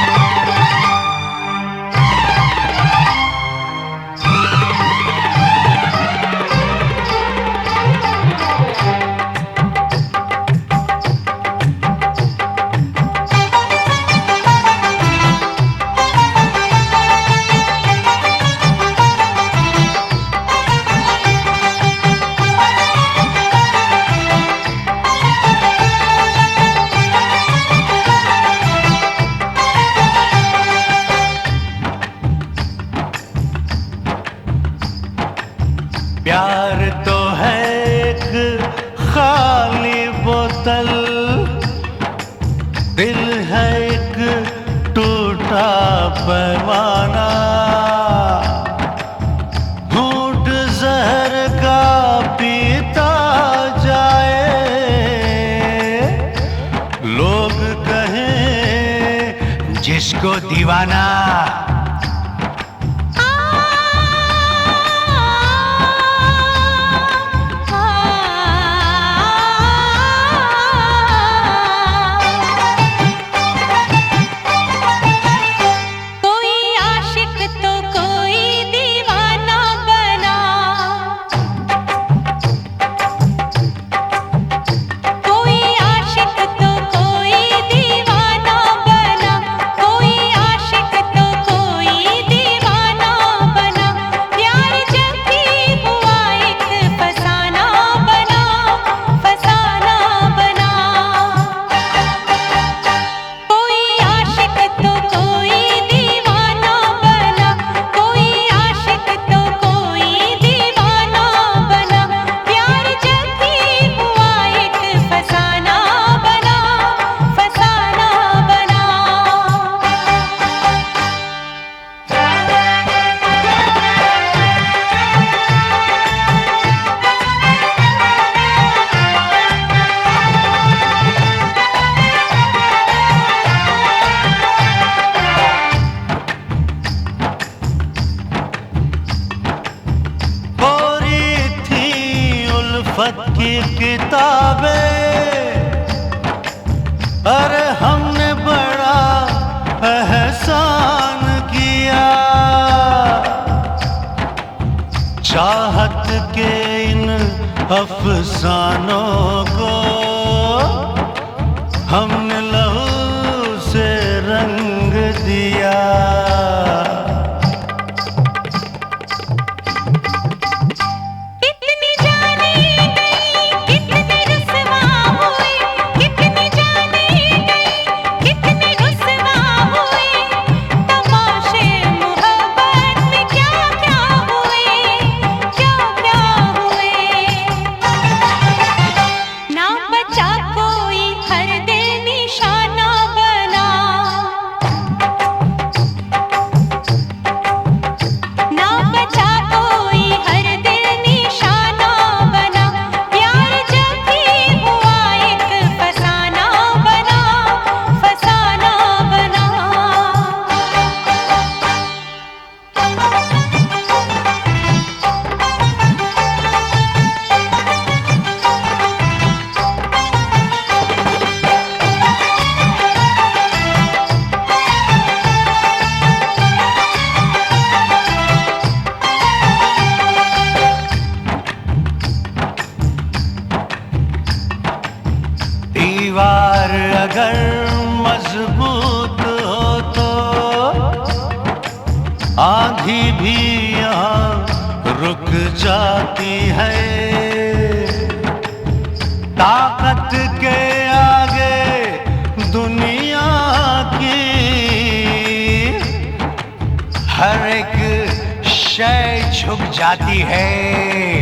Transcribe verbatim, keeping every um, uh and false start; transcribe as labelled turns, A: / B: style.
A: प्यार तो है एक खाली बोतल, दिल है एक टूटा पैमाना। घूंट जहर का पीता जाए, लोग कहें जिसको दीवाना। उल्फत की किताबें, अरे हमने बड़ा एहसान किया। चाहत के इन अफसानों को हमने लहू से रंग दिया। दीवार अगर मजबूत हो तो आंधी भी यहाँ रुक जाती है। ताकत के आगे दुनिया की हर एक शय झुक जाती है।